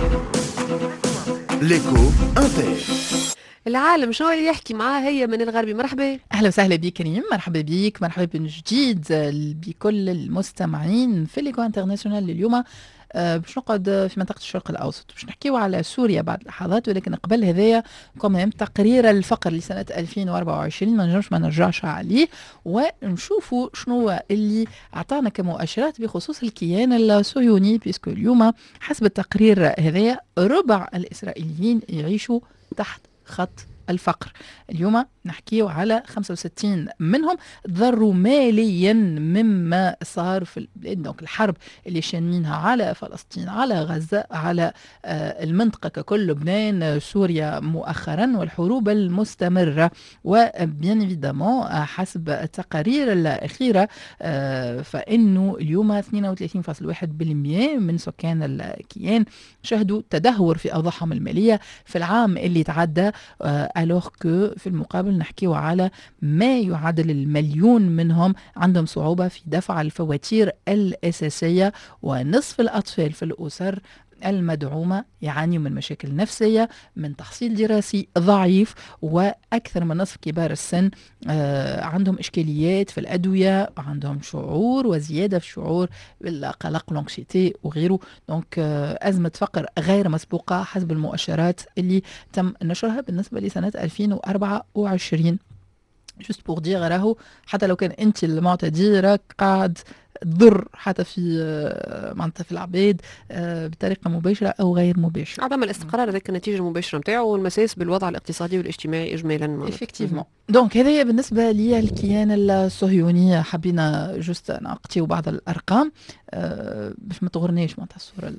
ليكو انتر. العالم شنو اللي يحكي معاه هي من الغربي. مرحبا، اهلا وسهلا بك كريم، مرحبا بك، مرحبا من جديد بكل المستمعين في ليكو انترناسيونال اليوم. باش نقعد في منطقة الشرق الأوسط، باش نحكيو على سوريا بعد لحظات، ولكن قبل هذايا كمان تقرير الفقر لسنة 2024 ما نجمش ما نرجعش عليه، ونشوفوا شنو اللي أعطانا كمؤشرات بخصوص الكيان الصهيوني، بيسكو اليوم حسب التقرير هذايا ربع الإسرائيليين يعيشوا تحت خط الفقر. اليوم نحكيه على 65 منهم ضروا ماليا مما صار في البلاد، دونك الحرب اللي شانينها على فلسطين، على غزة، على المنطقة ككل، لبنان، سوريا مؤخرا، والحروب المستمرة. وبيان ايفيدامون حسب التقارير الأخيرة فإنه اليوم 32.1% من سكان الكيان شهدوا تدهور في أوضاعهم المالية في العام اللي تعدى، alors que في المقابل نحكيه على ما يعادل المليون منهم عندهم صعوبة في دفع الفواتير الأساسية، ونصف الأطفال في الأسر المدعومة يعانيوا من مشاكل نفسية، من تحصيل دراسي ضعيف، وأكثر من نصف كبار السن عندهم إشكاليات في الأدوية، عندهم شعور وزيادة في شعور بالقلق لونكسيتي وغيره. دونك أزمة فقر غير مسبوقة حسب المؤشرات اللي تم نشرها بالنسبة لسنة 2024. جست بور دير، راهو حتى لو كان انت المعتدي راك قاعد تضر حتى في معناتها في العباد بطريقه مباشره او غير مباشره. عدم الاستقرار هذاك النتيجه المباشره نتاعو، والمساس بالوضع الاقتصادي والاجتماعي اجمالا. افكتيفمون. دونك هذا بالنسبه لي الكيان الصهيوني. حبينا جست نعطيو بعض الارقام باش ما تغرنيش معناتها الصوره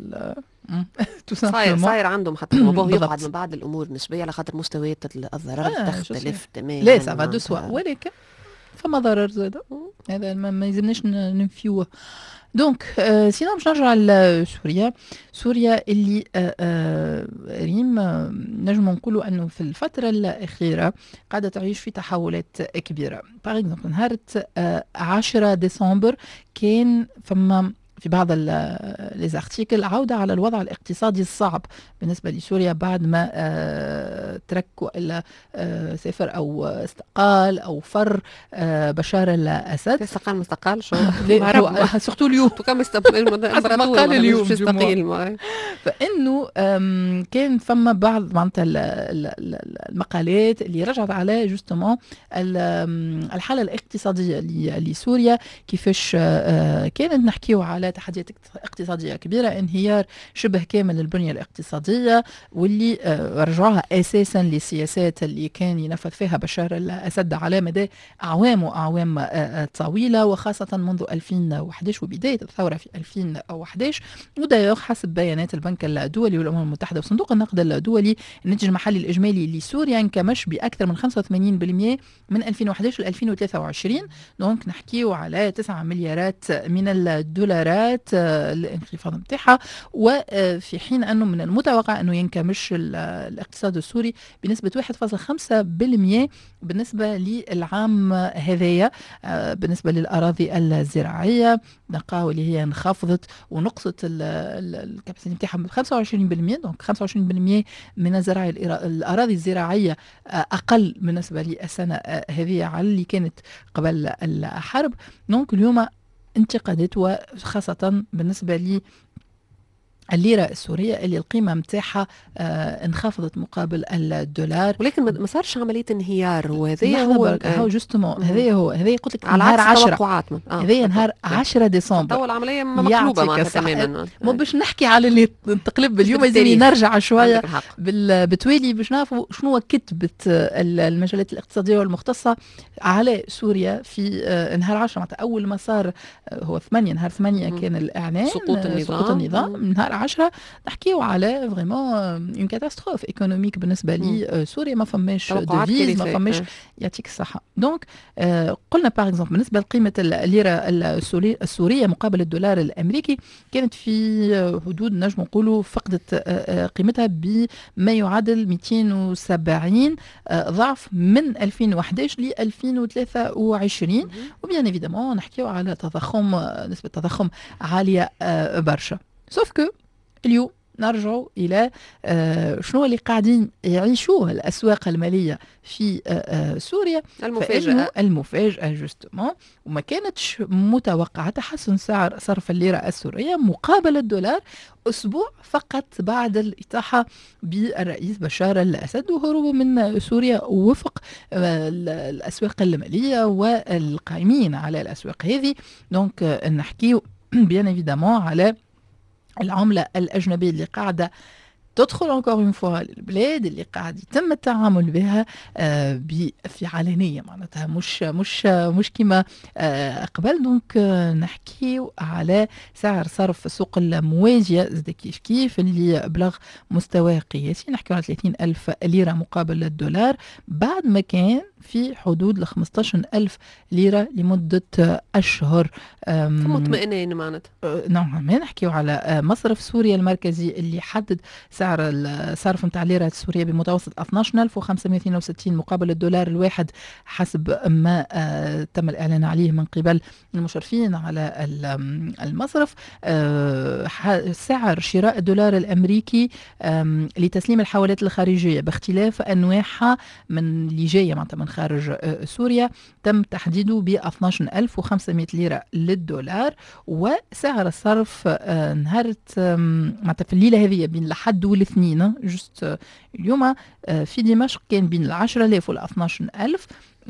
صاير عندهم حتى الموضوع يقعد من بعض الامور نسبيه على خاطر مستويات الضرر تختلف تماما. لا سافا دو سوا، ولكن فما ضرر زاده، هذا ما يلزمناش ننفيوه. دونك سينا باش نرجع لسوريا. سوريا اللي ريم نجم نقولوا انه في الفتره الاخيره قاعده تعيش في تحولات كبيره. باغ اكزومبل نهار 10 ديسمبر كان فما في بعض الارتيكل عودة على الوضع الاقتصادي الصعب بالنسبة لسوريا بعد ما تركوا إلا سافر أو استقال أو فر بشار الأسد. استقال مستقال شو سورتو اليوم كم استقال اليوم يستقيل. فإنه كان فما بعض معناتها المقالات اللي رجعت على جوستمون الحالة الاقتصادية لسوريا، كيفاش كانت نحكيو على تحديات اقتصادية كبيرة، انهيار شبه كامل للبنية الاقتصادية، واللي رجعوها أساسا للسياسات اللي كان ينفذ فيها بشار الأسد على مدى أعوام طويلة، وخاصة منذ 2011 وبداية الثورة في 2011. وده حسب بيانات البنك الدولي والأمم المتحدة وصندوق النقد الدولي، الناتج المحلي الإجمالي لسوريا انكمش بأكثر من 85% من 2011 ل 2023. دونك نحكيو على 9 مليارات من الدولارات الانخفاض متاعها، وفي حين أنه من المتوقع أنه ينكمش الاقتصاد السوري بنسبة 1.5% بالنسبة للعام هذايا. بالنسبة للأراضي الزراعية نلقاو اللي هي انخفضت ونقصت الكاباسيتي نتاعها ب 25%. دونك 25% من الأراضي الزراعية أقل بالنسبة للسنة هذه على اللي كانت قبل الحرب. دونك اليوم انتقادات، وخاصة بالنسبة لي الليرة السورية اللي القيمة متاعها انخفضت مقابل الدولار، ولكن ما صارش عملية انهيار. وهذا هو جوستمون هذا قلت لك على نهار 10 هذا نهار 10 ديسمبر. طول العملية مقلوبة معناتها تماما. مو باش نحكي على اللي تقلب اليوم، لازم نرجع شوية بتوالي باش نعرفوا شنو كتبت المجلات الاقتصادية والمختصة على سوريا في نهار 10. معناتها أول ما صار هو 8 نهار 8 كان الإعلان سقوط النظام. نهار 10 نحكيو على فريمون اون كاتاستروف ايكونوميك بالنسبه لي سوريا. ما فماش ديفيز، ما فماش، يعطيك الصحه. دونك قلنا باغ اكزومبل بالنسبه لقيمه الليره السوريه مقابل الدولار الامريكي كانت في حدود نجم نقولوا فقدت قيمتها بما يعادل 270 ضعف من 2011 ل 2023. وبيان ايفيدامون نحكيو على تضخم، نسبه تضخم عاليه برشا. سوف كو اليوم نرجع إلى شنو اللي قاعدين يعيشوه الأسواق المالية في سوريا. المفاجأة جوستومون، وما كانتش متوقعة تحسن سعر صرف الليرة السورية مقابل الدولار أسبوع فقط بعد الإطاحة بالرئيس بشار الأسد وهروبه من سوريا وفق الأسواق المالية والقائمين على الأسواق هذه. دونك نحكي بيان إيفيدامون على العملة الأجنبية اللي قاعدة تدخل encore une fois البلاد، اللي قاعد يتم التعامل بها في علانية، معناتها مش كما قبل. دونك نحكي على سعر صرف السوق الموازية زاد كيف اللي بلغ مستوى قياسي، نحكي على 30,000 ليرة مقابل الدولار بعد ما كان في حدود ل 15,000 ليرة لمدة أشهر. مطمئنين معناتها. نعم، نحكي على مصرف سوريا المركزي اللي حدد سعر الصرف نتاع الليرة السورية بمتوسط 12,562 مقابل الدولار الواحد حسب ما تم الإعلان عليه من قبل المشرفين على المصرف. سعر شراء الدولار الأمريكي لتسليم الحوالات الخارجية باختلاف أنواعها من اللي جاية معناتها من خارج سوريا تم تحديده ب 12,500 ليرة للدولار. وسعر الصرف نهارت معناتها في الليلة هذه بين الحد والاثنين جست اليوم في دمشق كان بين 10,000 وال 12,000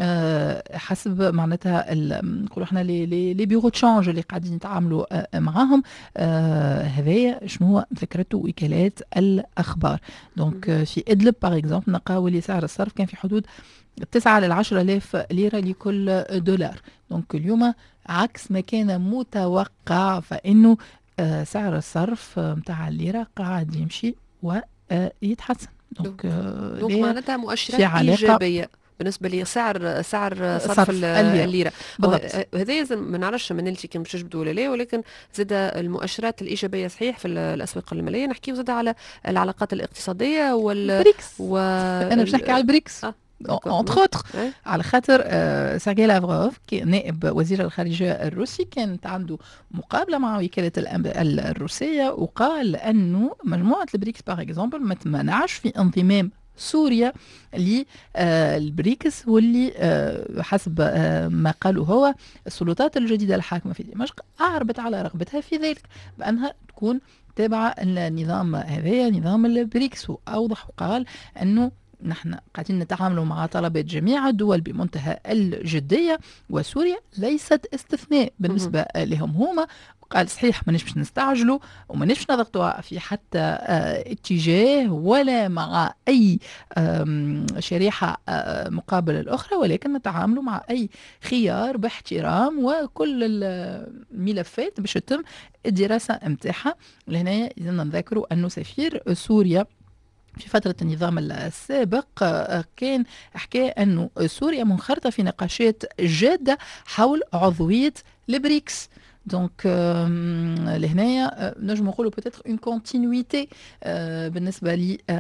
حسب معناتها نقولوا احنا لي بيرو تشانج اللي قاعدين نتعاملوا معاهم. هذايا شنو هو ذكرته وكالات الأخبار. دونك في إدلب باغ اكزومبل نلقاو اللي سعر الصرف كان في حدود 9 ل 10,000 ليرة لكل دولار. دونك اليوم عكس ما كان متوقع، فإنه سعر الصرف متاع الليرة قاعد يمشي ويتحسن. دونك معناتها مؤشرات إيجابية بالنسبه لي سعر صرف الليره. هذا ما نعرفش ما نلتي كان باش تجبدوا ولا لا، ولكن زاد المؤشرات الايجابيه صحيح في الاسواق الماليه. نحكيو زاد على العلاقات الاقتصاديه والبريكس. انا باش نحكي على البريكس entre autres على خاطر سيرجي لافروف نائب وزير الخارجية الروسي كانت عنده مقابلة مع وكالة الروسية وقال أنه مجموعة البريكس باغ اكزومبل ما تمنعش في انضمام سوريا للبريكس، واللي حسب ما قالوا هو السلطات الجديدة الحاكمة في دمشق أعربت على رغبتها في ذلك بأنها تكون تابعة النظام هذا نظام البريكس. وأوضح وقال أنه نحن قاعدين نتعاملوا مع طلبات جميع الدول بمنتهى الجدية وسوريا ليست استثناء بالنسبة لهم هما. قال صحيح ما نش نستعجلوا وما نش نضغطوا في حتى اتجاه ولا مع أي شريحة مقابل الأخرى، ولكن نتعاملوا مع أي خيار باحترام وكل الملفات باش يتم الدراسة متاعها. لهنا إذا نذكروا أنه سفير سوريا في فترة النظام السابق كان حكى أنه سوريا منخرطة في نقاشات جادة حول عضوية البريكس. دونك لهنايا نجم نقولوا بوتيتر اون كونتينيتي بالنسبه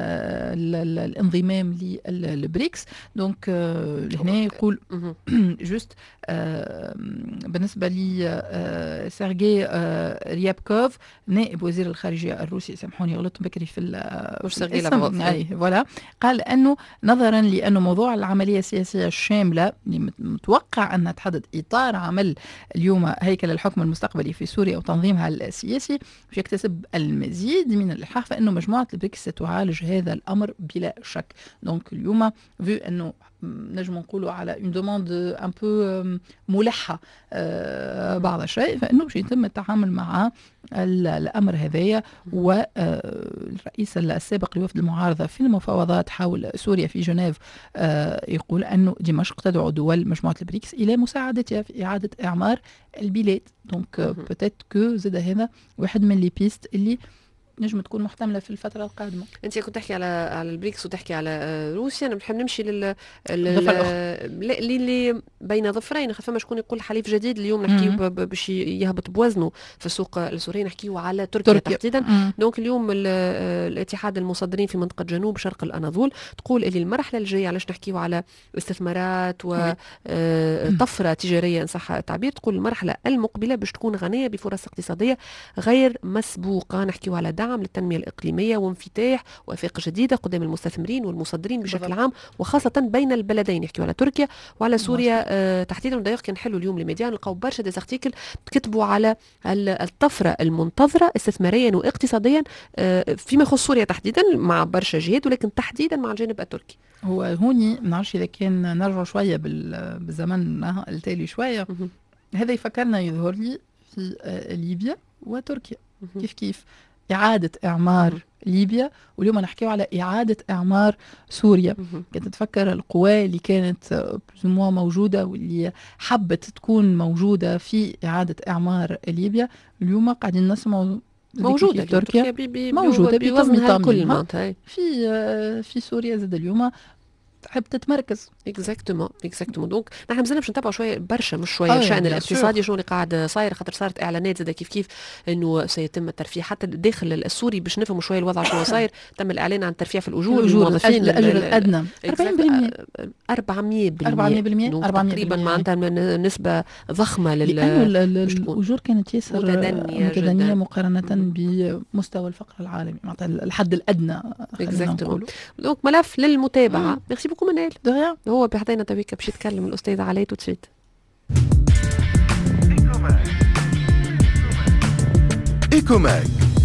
للانضمام للبريكس. دونك لهنا يقول جوست بالنسبه لي سيرجي ريابكوف نائب وزير الخارجيه الروسي، سامحوني غلطت بكري في الاسم، اي فوالا، قال انه نظرا لانه موضوع العمليه السياسيه الشامله اللي متوقع انها تحدد اطار عمل اليوم هيكل الحكم المستقبلي في سوريا وتنظيمها السياسي باش يكتسب المزيد من الإلحاح، فإنه مجموعة البريكس ستعالج هذا الأمر بلا شك. دونك اليوم في أنه نجم نقولوا على اون دوموند ان بو ملحة بعض الشيء، فإنه باش يتم التعامل مع الأمر هذايا. والرئيس السابق لوفد المعارضة في المفاوضات حول سوريا في جنيف يقول أنه دمشق تدعو دول مجموعة البريكس إلى مساعدتها في إعادة إعمار البلاد. دونك بوتيت كو زاد هذا واحد من لي بيست اللي نجم تكون محتمله في الفتره القادمه. انت كنت تحكي على البريكس وتحكي على روسيا، انا بنحب نمشي اللي بين ظفرين. فما شكون يقول حليف جديد اليوم نحكيو باش يهبط بوزنه في السوق السوري، نحكيو على تركيا تحديدا. دونك اليوم الاتحاد المصدرين في منطقه جنوب شرق الاناضول تقول اللي المرحله الجايه علاش نحكيو على استثمارات وطفره تجاريه ان صح التعبير، تقول المرحله المقبله باش تكون غنيه بفرص اقتصاديه غير مسبوقه. نحكيو على دعم للتنميه الاقليميه وانفتاح وافاق جديده قدام المستثمرين والمصدرين بشكل عام، وخاصه بين البلدين. يحكيوا على تركيا وعلى سوريا تحديدا. ودايوغ كان حلو اليوم لميديان، لقاو برشا ديزارتيكل كتبوا على الطفره المنتظره استثماريا واقتصاديا فيما يخص سوريا تحديدا، مع برشا جهات، ولكن تحديدا مع الجانب التركي. هو هوني ما نعرفش اذا كان نرجع شويه بالزمن التالي شويه، هذا يفكرنا يظهر لي في ليبيا وتركيا. كيف إعادة إعمار ليبيا، واليوم نحكيو على إعادة إعمار سوريا. كنت تتفكر القوى اللي كانت موجودة واللي حبت تكون موجودة في إعادة إعمار ليبيا، اليوم قاعدين نسمع موجودة تركيا موجودة بوزنها الكل في سوريا زاد اليوم تحب تتمركز. اكزاكتومون. دونك نحن مازلنا باش نتابعوا شويه برشا، مش شويه الشان الاقتصادي شنو اللي قاعد صاير، خاطر صارت اعلانات زاد كيف انه سيتم الترفيه حتى داخل السوري باش نفهموا شويه الوضع شنو صاير. تم الاعلان عن الترفيه في الاجور الموظفين، الاجر الادنى 400% تقريبا، معناتها نسبه ضخمه لانه الاجور كانت ياسر متدنيه مقارنه بمستوى الفقر العالمي، معناتها الحد الادنى. اكزاكتومون. دونك ملف للمتابعه. ميرسي بوكو منال. هو بحدينا تويكا باش يتكلم الأستاذ علي توتشيت. إيكوماك